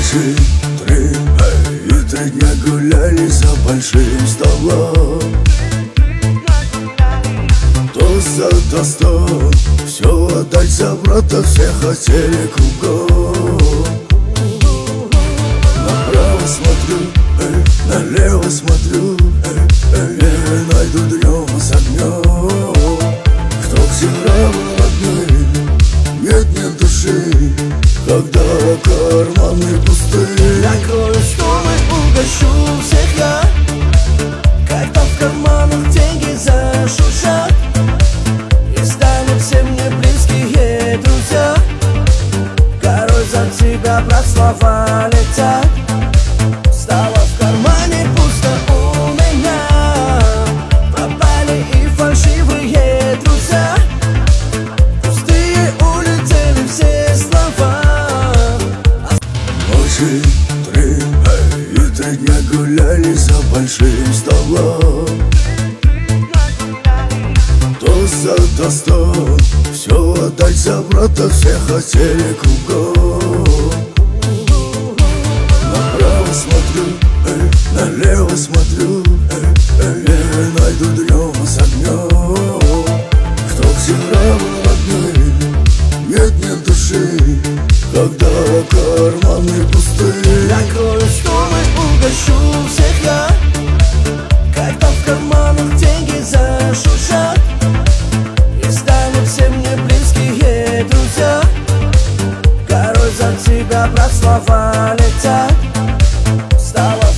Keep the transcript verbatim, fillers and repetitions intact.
Ночи три, эй, и три дня гуляли за большим столом. Тост за тостом, все отдать за брата, все хотели кругом. Направо смотрю, эй, налево смотрю, эй, эй, эй, найду днем с огнем. Кто всегда был родной, нет, нет души, когда карманы пусты. Накрою стол и угощу всех я, когда в карманах деньги зашуршат, и станут все мне близкие друзья. Горой за тебя, брат, слова летят. Стало в кармане пусто у меня, пропали и фальшивые друзья. Пустые улетели все слова. Ночи три, эй, и три дня гуляли за большим столом. Тост за тостом, все отдать за брата, все хотели кругом. Направо смотрю, эй, налево смотрю, эй, эй, эй, найду днем с огнем. Кто всегда был родной, нет, нет души, когда карманы пусты. Накрою стол и угощу всех я, когда в карманах деньги зашуршат, и станут все мне близкие друзья. Горой за тебя, брат, слова летят. Стало